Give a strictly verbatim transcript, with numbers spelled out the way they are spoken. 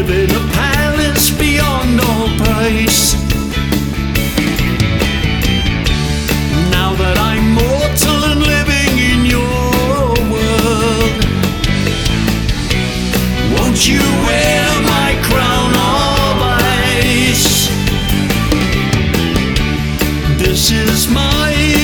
live in a palace beyond all price. Now that I'm mortal and living in your world, won't you wear my crown of ice? This is my